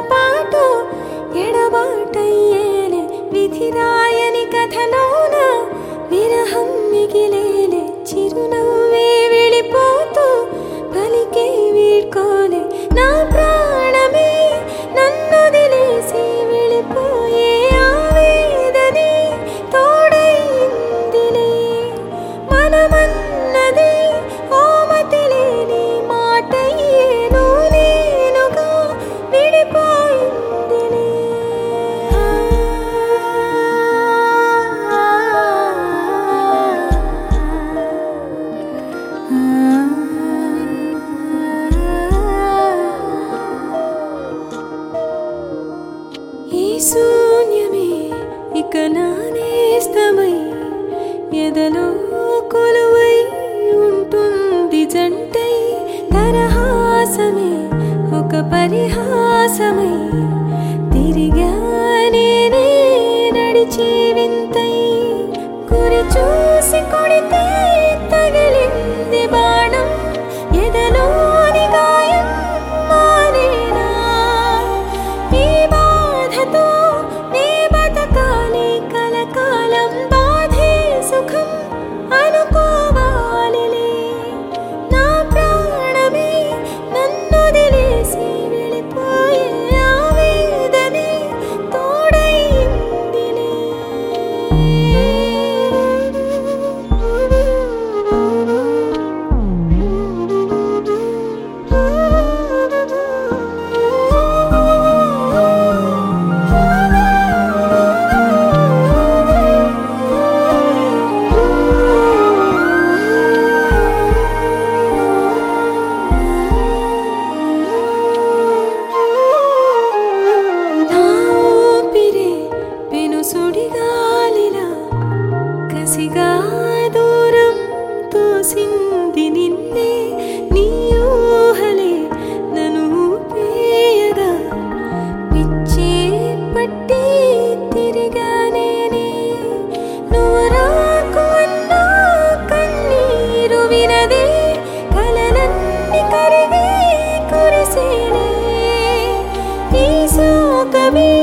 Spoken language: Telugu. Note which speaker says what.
Speaker 1: పాటు ఎడబాటయ్యేలే విధి రాయని కథలోన విరహం మిగిలేలే చిరునవ్వే వెళ్ళిపోతూ పలికే వీడ్కోలే నా ప్రాణమే నన్నొదిలేసి వెళ్ళిపోయే ఆవేదనే తోడైందిలే మనమన్నది ఓమతి లేని మాటయ్యేను నేనుగా విడిపోయిందిలే ఈ శూన్యమే ఇక నానేస్తమై ఎదలో కొలువై ఉంటుంది జంటై దరహాసమే ఒక పరిహాసమై తిరిగా నేనే నడిచి వింతై గురి చూసి కొడితే తగిలింది బాణం ఎదలోని గాయం మానేనా ఈ బాధతో నే బతకాలి కలకాలం బాధే సుఖం అనుకోవాలిలే నా ప్రాణమే నన్నొదిలేసి వెళ్ళిపోయే ఆవేదనే తోడైందిలే నా ఊపిరే పెను సుడిగాలిలా కసిగా దూరం తోసింది నిన్నే నీ ఊహలే నన్ను ఊపేయగా పిచ్చే పట్టి తిరిగా నేనే నువ్వు రాకు అన్నా కన్నీరు వినదే కలలన్నీ కరిగి కురిసేనే ఈ శోకమే